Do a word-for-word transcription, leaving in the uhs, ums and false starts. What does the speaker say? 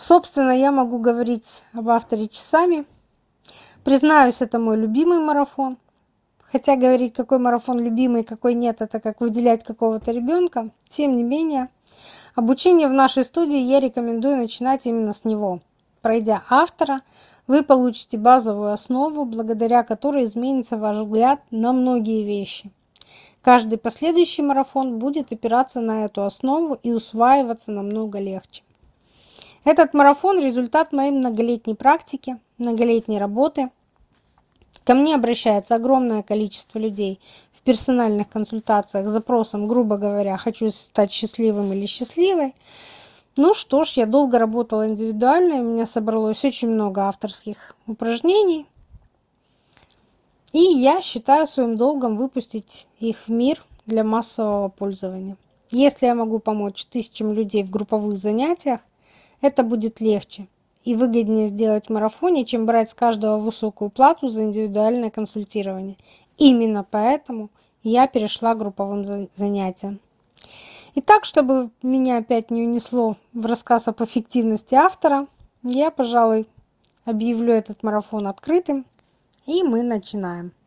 Собственно, я могу говорить об авторе часами. Признаюсь, это мой любимый марафон. Хотя говорить, какой марафон любимый, какой нет, это как выделять какого-то ребенка. Тем не менее, обучение в нашей студии я рекомендую начинать именно с него. Пройдя автора, вы получите базовую основу, благодаря которой изменится ваш взгляд на многие вещи. Каждый последующий марафон будет опираться на эту основу и усваиваться намного легче. Этот марафон – результат моей многолетней практики, многолетней работы. Ко мне обращается огромное количество людей в персональных консультациях с запросом, грубо говоря, «хочу стать счастливым» или «счастливой». Ну что ж, я долго работала индивидуально, и у меня собралось очень много авторских упражнений. И я считаю своим долгом выпустить их в мир для массового пользования. Если я могу помочь тысячам людей в групповых занятиях, это будет легче и выгоднее сделать в марафоне, чем брать с каждого высокую плату за индивидуальное консультирование. Именно поэтому я перешла к групповым занятиям. Итак, чтобы меня опять не унесло в рассказ об эффективности автора, я, пожалуй, объявлю этот марафон открытым, и мы начинаем.